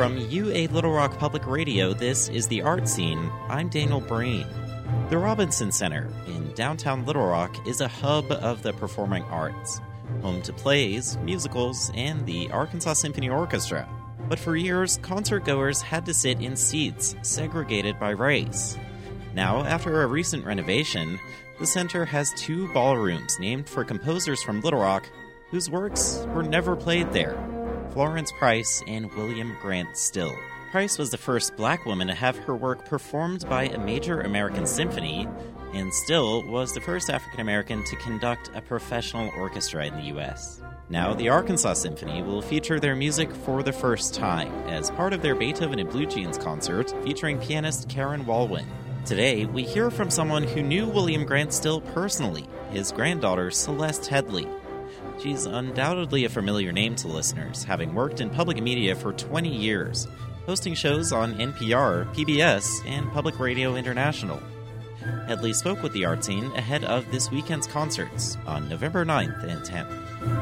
From UA Little Rock Public Radio, this is The Art Scene. I'm Daniel Breen. The Robinson Center in downtown Little Rock is a hub of the performing arts, home to plays, musicals, and the Arkansas Symphony Orchestra. But for years, concertgoers had to sit in seats segregated by race. Now, after a recent renovation, the center has 2 ballrooms named for composers from Little Rock whose works were never played there: Florence Price and William Grant Still. Price was the first black woman to have her work performed by a major American symphony, and Still was the first African American to conduct a professional orchestra in the U.S. Now, the Arkansas Symphony will feature their music for the first time as part of their Beethoven and Blue Jeans concert featuring pianist Karen Walwyn. Today, we hear from someone who knew William Grant Still personally, his granddaughter Celeste Headley. She's undoubtedly a familiar name to listeners, having worked in public media for 20 years, hosting shows on NPR, PBS, and Public Radio International. Headley spoke with the Art Scene ahead of this weekend's concerts on November 9th and 10th.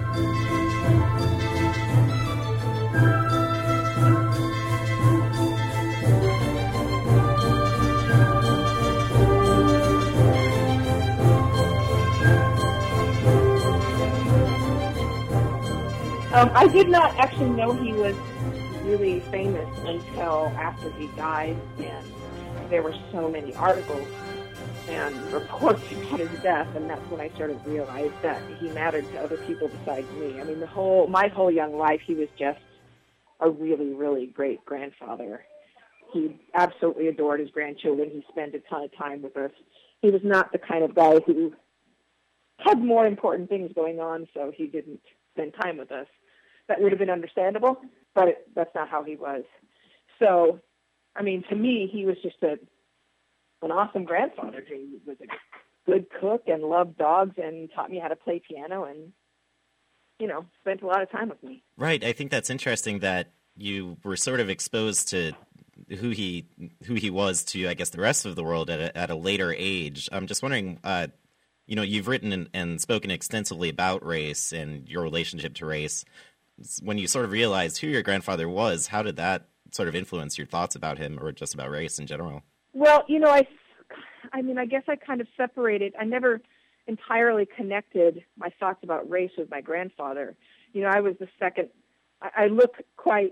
I did not actually know he was really famous until after he died, and there were so many articles and reports about his death, and that's when I sort of realized that he mattered to other people besides me. I mean, my whole young life, he was just a really, really great grandfather. He absolutely adored his grandchildren. He spent a ton of time with us. He was not the kind of guy who had more important things going on, so he didn't spend time with us. That would have been understandable, but that's not how he was. So, I mean, to me, he was just an awesome grandfather. He was a good cook and loved dogs and taught me how to play piano and, spent a lot of time with me. Right. I think that's interesting that you were sort of exposed to who he was to, I guess, the rest of the world at a later age. I'm just wondering, you've written and spoken extensively about race and your relationship to race. When you sort of realized who your grandfather was, how did that sort of influence your thoughts about him or just about race in general? Well, I guess I kind of separated. I never entirely connected my thoughts about race with my grandfather. I was the second. I look quite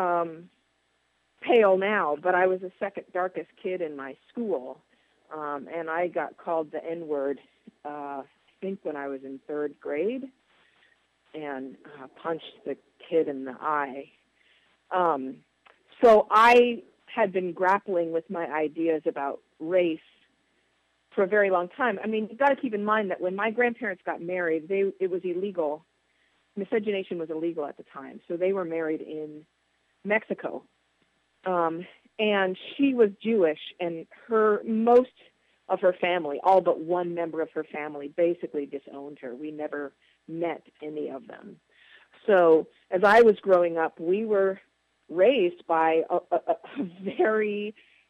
pale now, but I was the second darkest kid in my school, and I got called the N-word, I think when I was in 3rd grade, and punched the kid in the eye. So I had been grappling with my ideas about race for a very long time. I mean, you've got to keep in mind that when my grandparents got married, it was illegal. Miscegenation was illegal at the time, so they were married in Mexico. And she was Jewish, and most of her family, all but one member of her family, basically disowned her. We never met any of them. So as I was growing up, we were raised by a very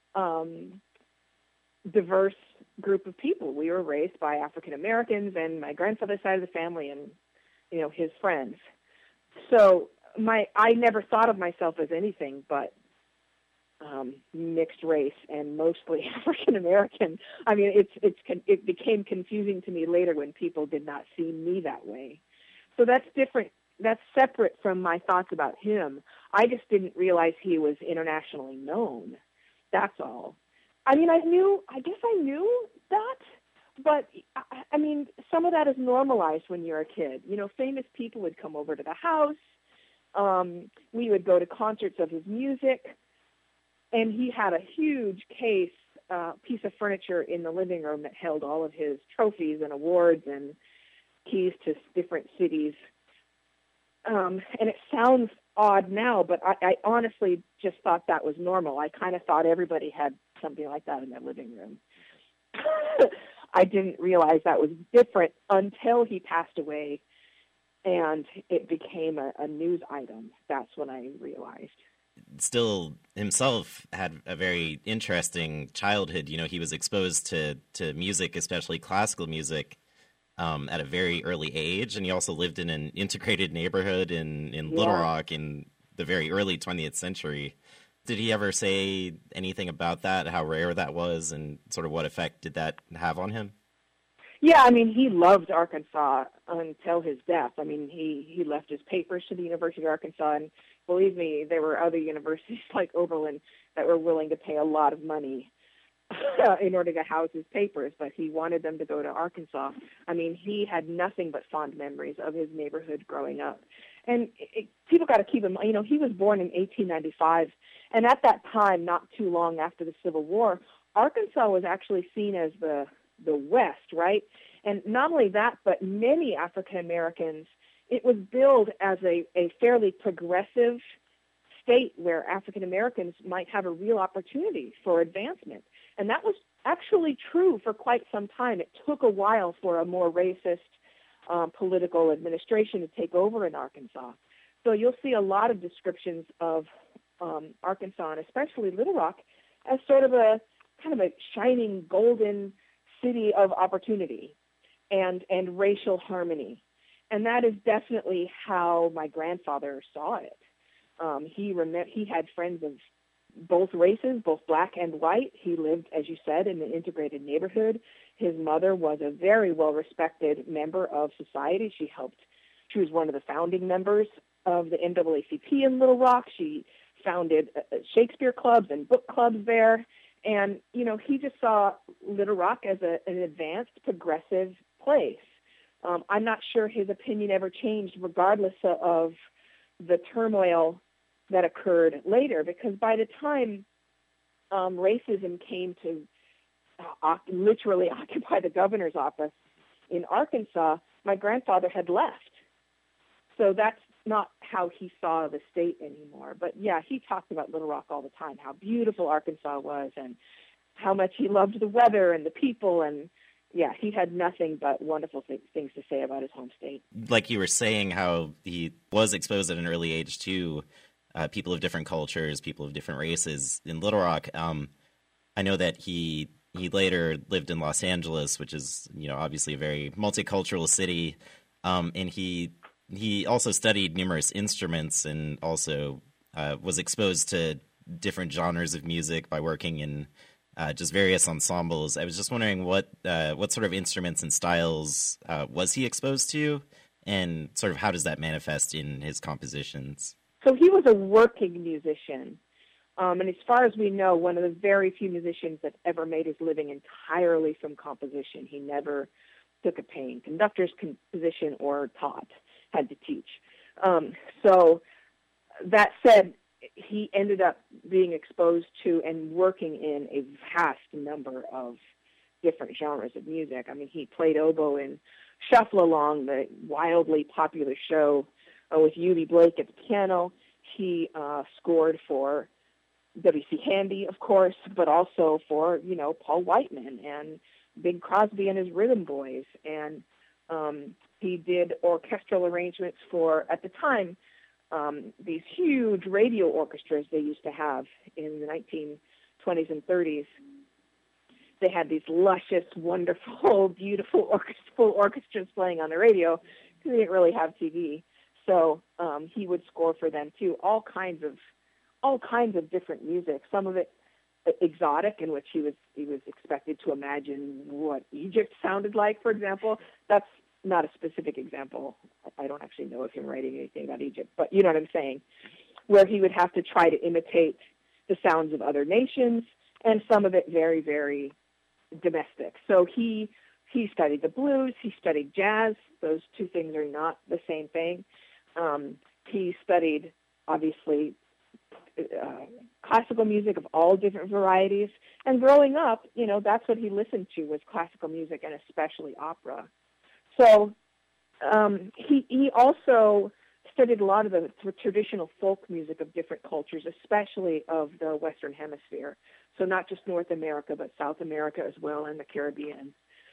diverse group of people. We were raised by African Americans and my grandfather's side of the family and, his friends. So I never thought of myself as anything but mixed race and mostly African American. I mean, it became confusing to me later when people did not see me that way. So that's different. That's separate from my thoughts about him. I just didn't realize he was internationally known. That's all. I mean, I guess I knew that, but I mean, some of that is normalized when you're a kid. Famous people would come over to the house. We would go to concerts of his music. And he had a huge piece of furniture in the living room that held all of his trophies and awards and keys to different cities. And it sounds odd now, but I honestly just thought that was normal. I kind of thought everybody had something like that in their living room. I didn't realize that was different until he passed away and it became a news item. That's when I realized. Still himself had a very interesting childhood. He was exposed to music, especially classical music, at a very early age. And he also lived in an integrated neighborhood in Little Rock in the very early 20th century. Did he ever say anything about that, how rare that was, and sort of what effect did that have on him? Yeah, I mean, he loved Arkansas until his death. I mean, he left his papers to the University of Arkansas, and believe me, there were other universities like Oberlin that were willing to pay a lot of money in order to house his papers, but he wanted them to go to Arkansas. I mean, he had nothing but fond memories of his neighborhood growing up. And people got to keep in mind, he was born in 1895, and at that time, not too long after the Civil War, Arkansas was actually seen as the West, right? And not only that, but many African Americans, it was billed as a fairly progressive state where African Americans might have a real opportunity for advancement. And that was actually true for quite some time. It took a while for a more racist political administration to take over in Arkansas. So you'll see a lot of descriptions of Arkansas, and especially Little Rock, as sort of a kind of a shining golden city of opportunity and racial harmony. And that is definitely how my grandfather saw it. He had friends of both races, both black and white. He lived, as you said, in an integrated neighborhood. His mother was a very well-respected member of society. She was one of the founding members of the NAACP in Little Rock. She founded Shakespeare clubs and book clubs there. And, he just saw Little Rock as an advanced, progressive place. I'm not sure his opinion ever changed regardless of the turmoil that occurred later, because by the time racism came to literally occupy the governor's office in Arkansas, my grandfather had left. So that's not how he saw the state anymore. But yeah, he talked about Little Rock all the time, how beautiful Arkansas was and how much he loved the weather and the people. And yeah, he had nothing but wonderful things to say about his home state. Like you were saying, how he was exposed at an early age to people of different cultures, people of different races in Little Rock. I know that he later lived in Los Angeles, which is, obviously a very multicultural city. And he also studied numerous instruments and also was exposed to different genres of music by working in just various ensembles. I was just wondering what sort of instruments and styles was he exposed to, and sort of how does that manifest in his compositions? So he was a working musician. And as far as we know, one of the very few musicians that ever made his living entirely from composition. He never took a paying conductor's position or taught, had to teach. So that said, he ended up being exposed to and working in a vast number of different genres of music. I mean, he played oboe in Shuffle Along, the wildly popular show with Eubie Blake at the piano. He scored for W.C. Handy, of course, but also for, Paul Whiteman and Bing Crosby and his Rhythm Boys. And he did orchestral arrangements for, at the time, these huge radio orchestras they used to have in the 1920s and 30s. They had these luscious, wonderful, beautiful full orchestras playing on the radio because they didn't really have TV. So he would score for them too. All kinds of different music. Some of it exotic, in which he was expected to imagine what Egypt sounded like, for example. That's not a specific example. I don't actually know of him writing anything about Egypt, but you know what I'm saying, where he would have to try to imitate the sounds of other nations, and some of it very, very domestic. So he studied the blues, he studied jazz. Those two things are not the same thing. He studied, obviously, classical music of all different varieties. And growing up, that's what he listened to, was classical music, and especially opera. So he also studied a lot of the traditional folk music of different cultures, especially of the Western Hemisphere. So not just North America, but South America as well, and the Caribbean.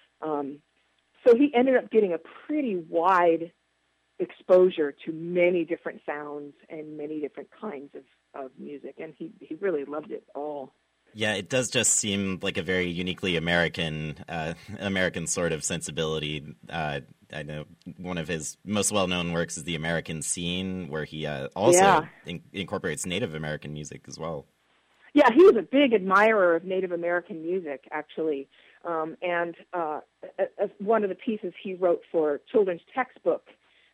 So he ended up getting a pretty wide exposure to many different sounds and many different kinds of music, and he really loved it all. Yeah, it does just seem like a very uniquely American sort of sensibility. I know one of his most well-known works is The American Scene, where he also incorporates Native American music as well. Yeah, he was a big admirer of Native American music, actually. And one of the pieces he wrote for children's textbook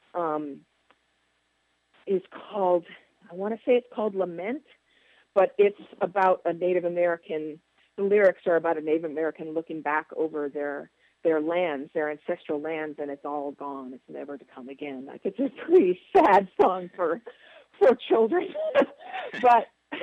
is called, I want to say it's called Lament, but it's about a Native American, the lyrics are about a Native American looking back over their lands, their ancestral lands, and it's all gone. It's never to come again. Like, it's a pretty sad song for children, but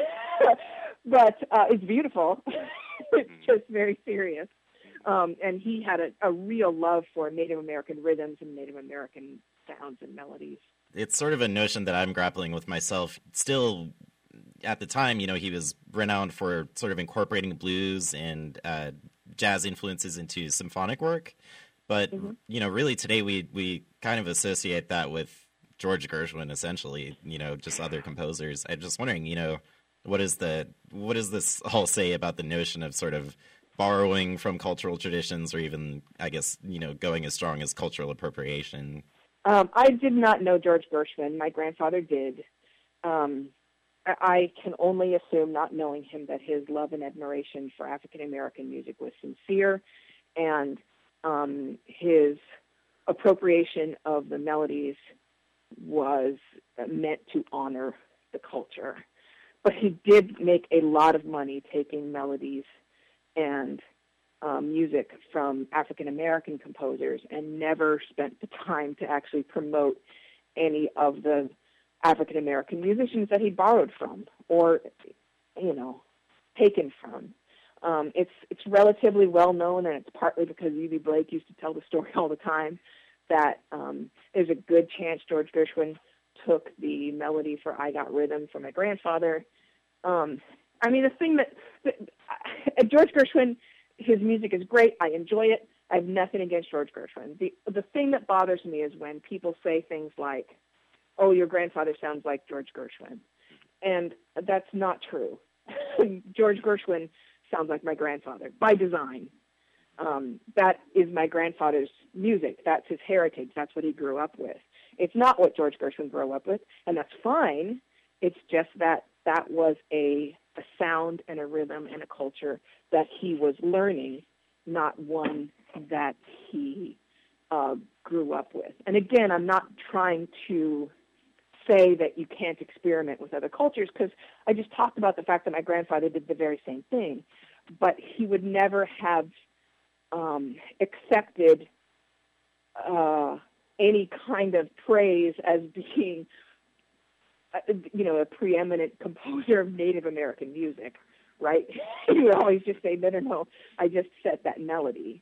it's beautiful. It's just very serious. And he had a real love for Native American rhythms and Native American sounds and melodies. It's sort of a notion that I'm grappling with myself. Still, at the time, he was renowned for sort of incorporating blues and jazz influences into symphonic work. But, really today we kind of associate that with George Gershwin, essentially, just other composers. I'm just wondering, what does this all say about the notion of sort of borrowing from cultural traditions, or even, I guess, going as strong as cultural appropriation? I did not know George Gershwin. My grandfather did. I can only assume, not knowing him, that his love and admiration for African-American music was sincere, and his appropriation of the melodies was meant to honor the culture. But he did make a lot of money taking melodies and music from African-American composers and never spent the time to actually promote any of the African-American musicians that he borrowed from or, taken from. It's relatively well known, and it's partly because U.B. Blake used to tell the story all the time, that there's a good chance George Gershwin took the melody for I Got Rhythm from my grandfather. The thing that George Gershwin, his music is great. I enjoy it. I have nothing against George Gershwin. The thing that bothers me is when people say things like, "Oh, your grandfather sounds like George Gershwin," and that's not true. George Gershwin sounds like my grandfather by design. That is my grandfather's music. That's his heritage. That's what he grew up with. It's not what George Gershwin grew up with, and that's fine. It's just that was a sound and a rhythm and a culture that he was learning, not one that he grew up with. And again, I'm not trying to say that you can't experiment with other cultures, because I just talked about the fact that my grandfather did the very same thing, but he would never have accepted any kind of praise as being a preeminent composer of Native American music, right? He would always just say, no, I just set that melody.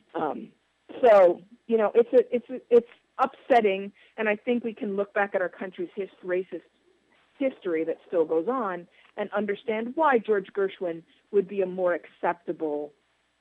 It's upsetting, and I think we can look back at our country's racist history that still goes on and understand why George Gershwin would be a more acceptable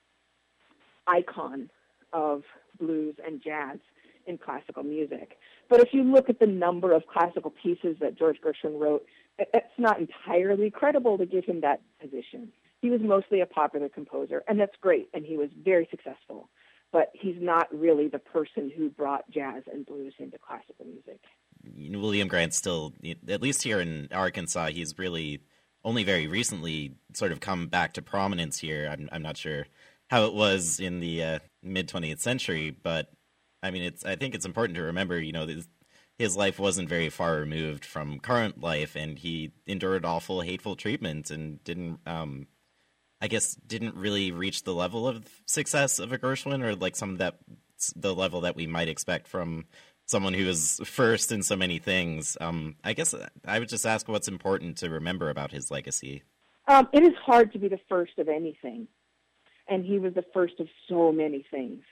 icon of blues and jazz in classical music. But if you look at the number of classical pieces that George Gershwin wrote, it's not entirely credible to give him that position. He was mostly a popular composer, and that's great, and he was very successful. But he's not really the person who brought jazz and blues into classical music. William Grant still, at least here in Arkansas, he's really only very recently sort of come back to prominence here. I'm not sure how it was in the mid-20th century, but I think it's important to remember, his life wasn't very far removed from current life, and he endured awful, hateful treatment and didn't really reach the level of success of a Gershwin, or like the level that we might expect from someone who is first in so many things. I guess I would just ask what's important to remember about his legacy. It is hard to be the first of anything, and he was the first of so many things.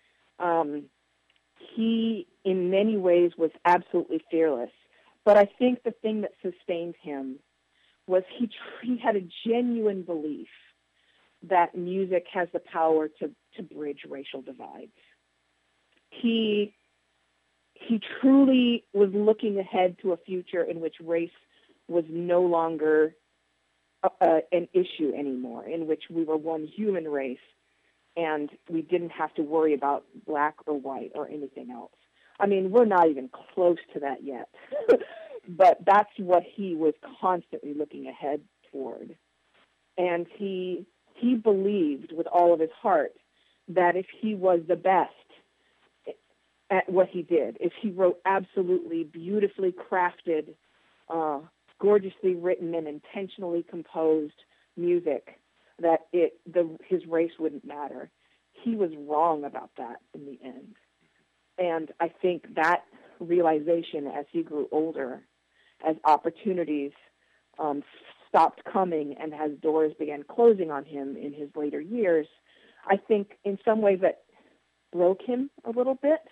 He, in many ways, was absolutely fearless. But I think the thing that sustained him was he had a genuine belief that music has the power to bridge racial divides. He truly was looking ahead to a future in which race was no longer an issue anymore, in which we were one human race, and we didn't have to worry about black or white or anything else. I mean, we're not even close to that yet. But that's what he was constantly looking ahead toward. And he believed with all of his heart that if he was the best at what he did, if he wrote absolutely beautifully crafted, gorgeously written and intentionally composed music, that his race wouldn't matter. He was wrong about that in the end. And I think that realization as he grew older, as opportunities stopped coming and as doors began closing on him in his later years, I think in some ways that broke him a little bit.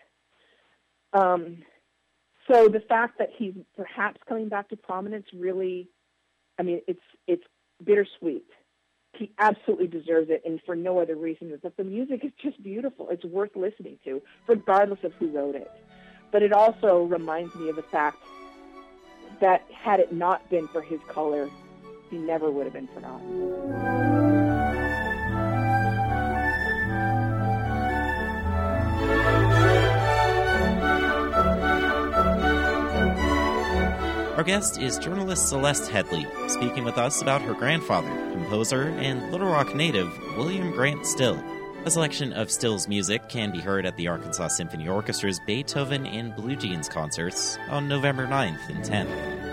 So the fact that he's perhaps coming back to prominence really, I mean, it's bittersweet. He absolutely deserves it, and for no other reason than that the music is just beautiful. It's worth listening to, regardless of who wrote it. But it also reminds me of the fact that had it not been for his color, he never would have been forgotten. Our guest is journalist Celeste Headlee, speaking with us about her grandfather, composer, and Little Rock native William Grant Still. A selection of Still's music can be heard at the Arkansas Symphony Orchestra's Beethoven and Blue Jeans concerts on November 9th and 10th.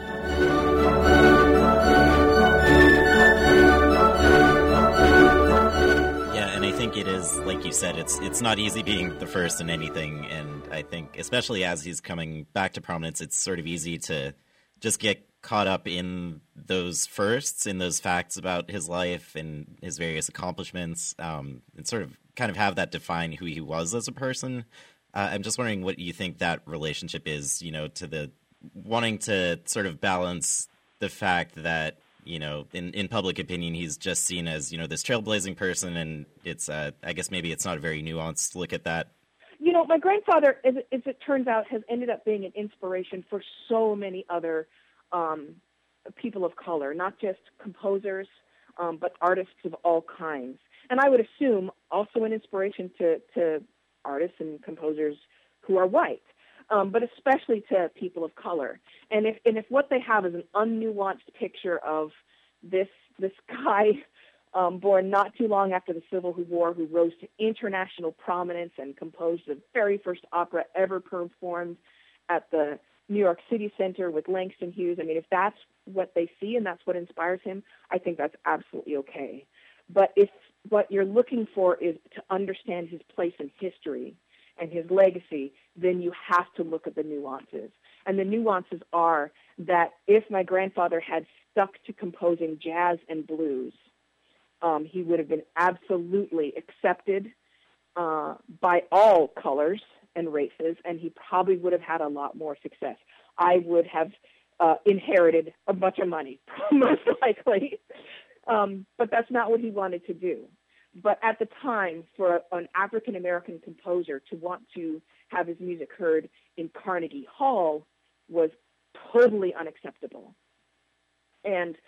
Yeah, and I think it is, like you said, it's not easy being the first in anything, and I think, especially as he's coming back to prominence, it's sort of easy to just get caught up in those firsts, in those facts about his life and his various accomplishments, and sort of kind of have that define who he was as a person. I'm just wondering what you think that relationship is, to the wanting to sort of balance the fact that, in public opinion, he's just seen as, this trailblazing person, and it's, I guess maybe it's not a very nuanced look at that. My grandfather, as it turns out, has ended up being an inspiration for so many other people of color, not just composers, but artists of all kinds. And I would assume also an inspiration to artists and composers who are white, but especially to people of color. And if what they have is an unnuanced picture of this guy born not too long after the Civil War, who rose to international prominence and composed the very first opera ever performed at the New York City Center with Langston Hughes. I mean, if that's what they see and that's what inspires him, I think that's absolutely okay. But if what you're looking for is to understand his place in history and his legacy, then you have to look at the nuances. And the nuances are that if my grandfather had stuck to composing jazz and blues, he would have been absolutely accepted by all colors and races, and he probably would have had a lot more success. I would have inherited a bunch of money, most likely. But that's not what he wanted to do. But at the time, for an African-American composer to want to have his music heard in Carnegie Hall was totally unacceptable. And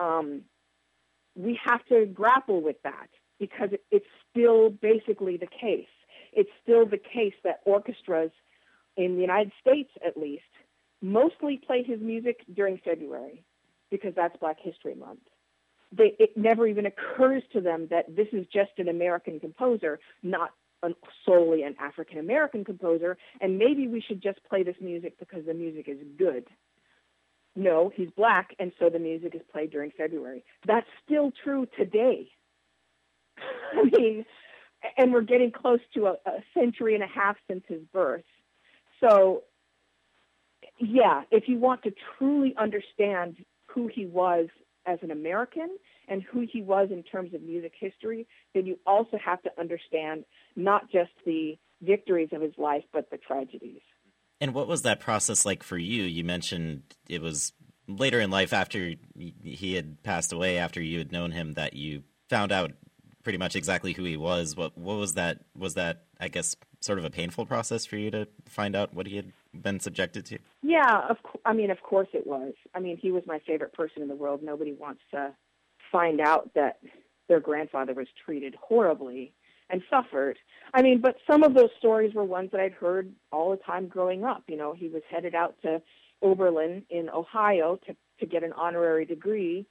we have to grapple with that because it's still basically the case. It's still the case that orchestras in the United States, at least, mostly play his music during February because that's Black History Month. It never even occurs to them that this is just an American composer, not solely an African-American composer, and maybe we should just play this music because the music is good. No, he's Black, and so the music is played during February. That's still true today. I mean, and we're getting close to a century and a half since his birth. So, yeah, if you want to truly understand who he was as an American and who he was in terms of music history, then you also have to understand not just the victories of his life, but the tragedies. And what was that process like for you? You mentioned it was later in life after he had passed away, after you had known him, that you found out pretty much exactly who he was. What was that? Was that, I guess, sort of a painful process for you to find out what he had been subjected to? Yeah, of course it was. I mean, he was my favorite person in the world. Nobody wants to find out that their grandfather was treated horribly and suffered. I mean, but some of those stories were ones that I'd heard all the time growing up. You know, he was headed out to Oberlin in Ohio to get an honorary degree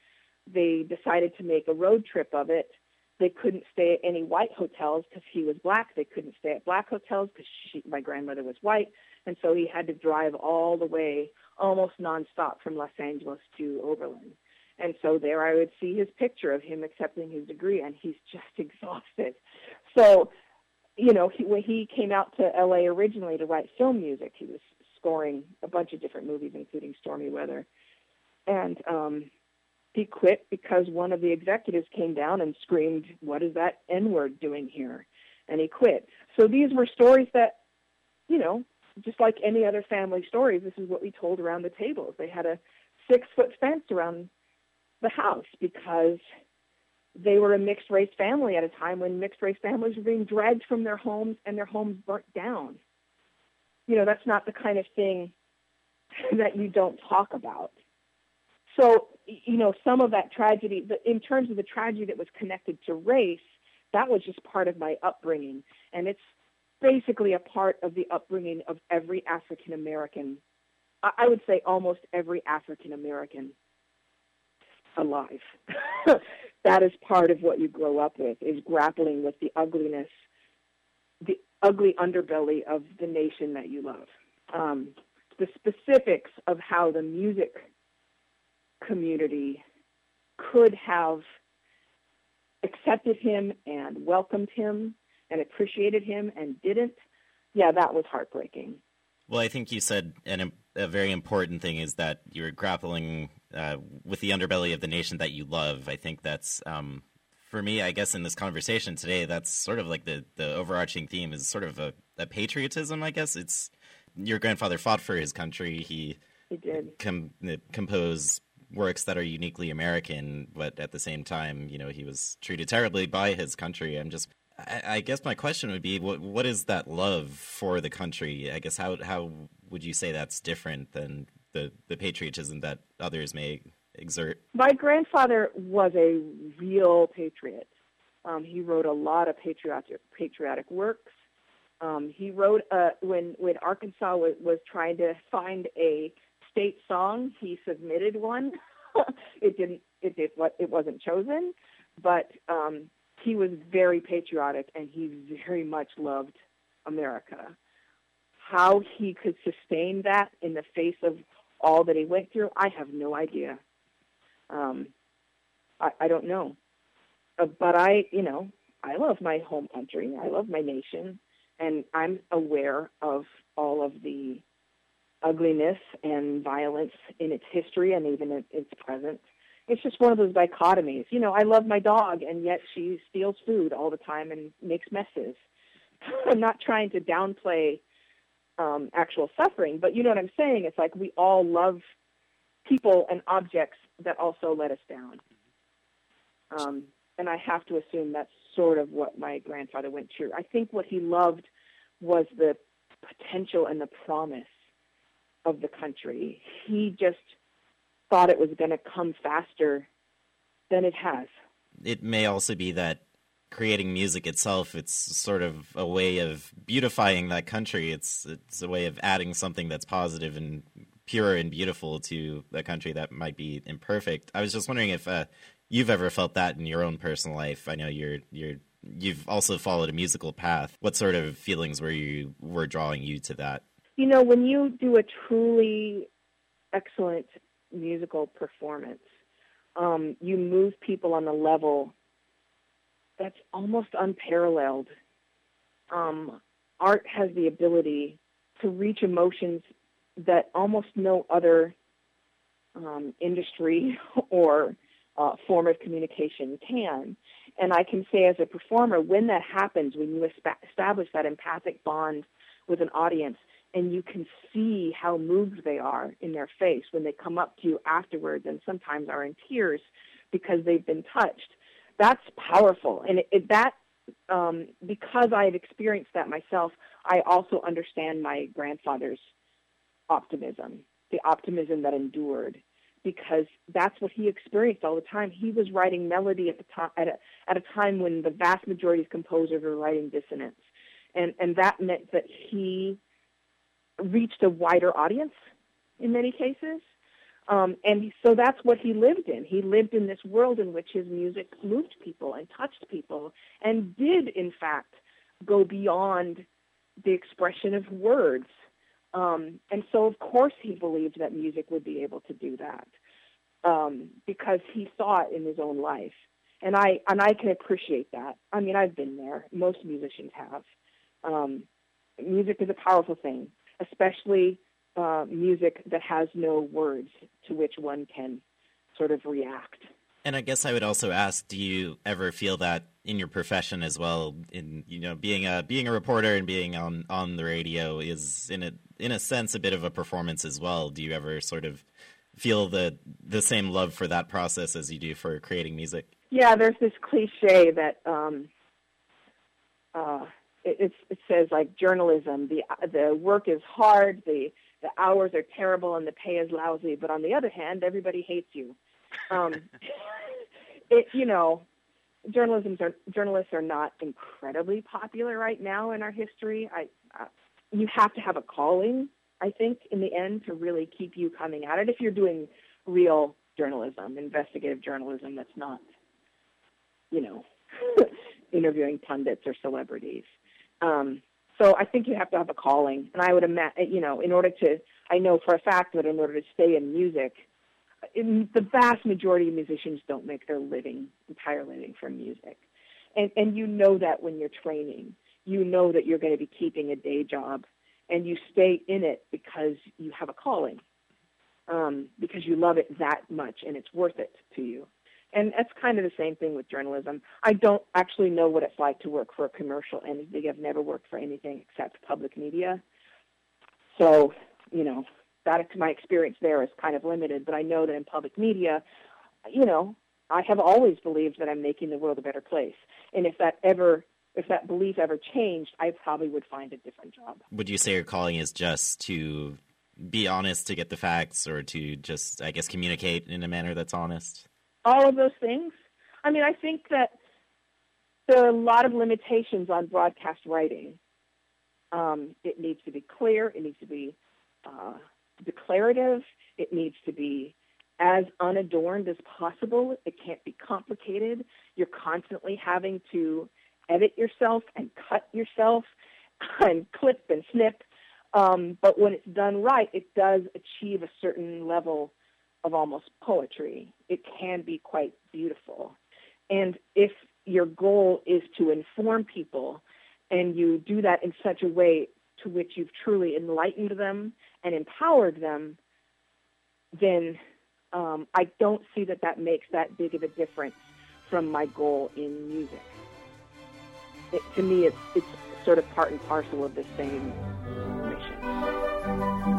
they decided to make a road trip of it. They couldn't stay at any white hotels because he was black. They couldn't stay at black hotels because my grandmother was white. And so he had to drive all the way, almost nonstop, from Los Angeles to Oberlin. And so there I would see his picture of him accepting his degree, and he's just exhausted. So, you know, when he came out to L.A. originally to write film music, he was scoring a bunch of different movies, including Stormy Weather. And he quit because one of the executives came down and screamed, "What is that N-word doing here?" And he quit. So these were stories that, you know, just like any other family stories, this is what we told around the tables. They had a 6-foot fence around the house because they were a mixed-race family at a time when mixed-race families were being dragged from their homes and their homes burnt down. You know, that's not the kind of thing that you don't talk about. So, you know, some of that tragedy, in terms of the tragedy that was connected to race, that was just part of my upbringing. And it's basically a part of the upbringing of every African-American, I would say almost every African-American alive. That is part of what you grow up with, is grappling with the ugliness, the ugly underbelly of the nation that you love. The specifics of how the music community could have accepted him and welcomed him and appreciated him and didn't, yeah, that was heartbreaking. Well, I think you said a very important thing is that you're grappling with the underbelly of the nation that you love. I think that's, for me, I guess in this conversation today, that's sort of like the overarching theme is sort of a patriotism, I guess. It's your grandfather fought for his country. He did compose works that are uniquely American, but at the same time, you know, he was treated terribly by his country. I guess my question would be, what is that love for the country? I guess how would you say that's different than the patriotism that others may exert? My grandfather was a real patriot. He wrote a lot of patriotic works. He wrote when Arkansas was trying to find a state song, he submitted one. It wasn't chosen, but he was very patriotic, and he very much loved America. How he could sustain that in the face of all that he went through, I have no idea. I don't know. But I love my home country. I love my nation, and I'm aware of all of the ugliness and violence in its history and even in its present. It's just one of those dichotomies. You know, I love my dog, and yet she steals food all the time and makes messes. I'm not trying to downplay actual suffering, but you know what I'm saying? It's like we all love people and objects that also let us down. And I have to assume that's sort of what my grandfather went through. I think what he loved was the potential and the promise of the country. He just thought it was going to come faster than it has. It may also be that creating music itself, it's sort of a way of beautifying that country. It's a way of adding something that's positive and pure and beautiful to a country that might be imperfect. I was just wondering if you've ever felt that in your own personal life. I know you've also followed a musical path. What sort of feelings were drawing you to that? You know, when you do a truly excellent musical performance, you move people on a level that's almost unparalleled. Art has the ability to reach emotions that almost no other industry or form of communication can. And I can say as a performer, when that happens, when you establish that empathic bond with an audience, and you can see how moved they are in their face when they come up to you afterwards and sometimes are in tears because they've been touched, that's powerful. And because I've experienced that myself, I also understand my grandfather's optimism, the optimism that endured, because that's what he experienced all the time. He was writing melody at a time when the vast majority of composers were writing dissonance. And that meant that he reached a wider audience in many cases. And so that's what he lived in. He lived in this world in which his music moved people and touched people and did, in fact, go beyond the expression of words. And so, of course, he believed that music would be able to do that because he saw it in his own life. And I can appreciate that. I mean, I've been there. Most musicians have. Music is a powerful thing, especially music that has no words to which one can sort of react. And I guess I would also ask, do you ever feel that in your profession as well? In being a reporter and being on the radio is in a sense a bit of a performance as well. Do you ever sort of feel the same love for that process as you do for creating music? Yeah, there's this cliche that it says, like, journalism, the work is hard, the hours are terrible, and the pay is lousy. But on the other hand, everybody hates you. Journalists are not incredibly popular right now in our history. You have to have a calling, I think, in the end, to really keep you coming at it. If you're doing real journalism, investigative journalism, that's not, interviewing pundits or celebrities. So I think you have to have a calling. And I would imagine, I know for a fact that in order to stay in music, the vast majority of musicians don't make their entire living from music. And you know that when you're training. You know that you're going to be keeping a day job, and you stay in it because you have a calling, because you love it that much, and it's worth it to you. And that's kind of the same thing with journalism. I don't actually know what it's like to work for a commercial entity. I've never worked for anything except public media. So, my experience there is kind of limited, but I know that in public media, I have always believed that I'm making the world a better place. And if that belief ever changed, I probably would find a different job. Would you say your calling is just to be honest, to get the facts, or to just, I guess, communicate in a manner that's honest? All of those things. I mean, I think that there are a lot of limitations on broadcast writing. It needs to be clear. It needs to be declarative. It needs to be as unadorned as possible. It can't be complicated. You're constantly having to edit yourself and cut yourself and clip and snip. But when it's done right, it does achieve a certain level of almost poetry. It can be quite beautiful. And if your goal is to inform people, and you do that in such a way to which you've truly enlightened them and empowered them, then I don't see that makes that big of a difference from my goal in music. To me, it's sort of part and parcel of the same mission.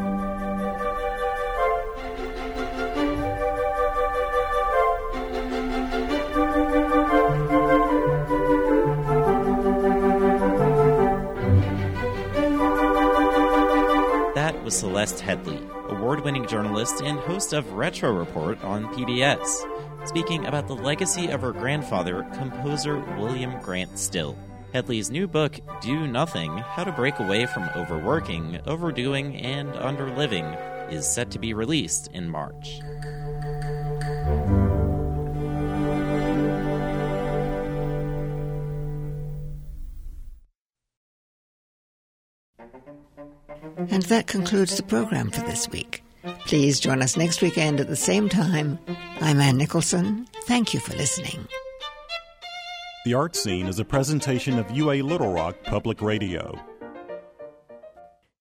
That was Celeste Headlee, award-winning journalist and host of Retro Report on PBS, speaking about the legacy of her grandfather, composer William Grant Still. Headlee's new book, Do Nothing: How to Break Away from Overworking, Overdoing, and Underliving, is set to be released in March. And that concludes the program for this week. Please join us next weekend at the same time. I'm Ann Nicholson. Thank you for listening. The Art Scene is a presentation of UA Little Rock Public Radio.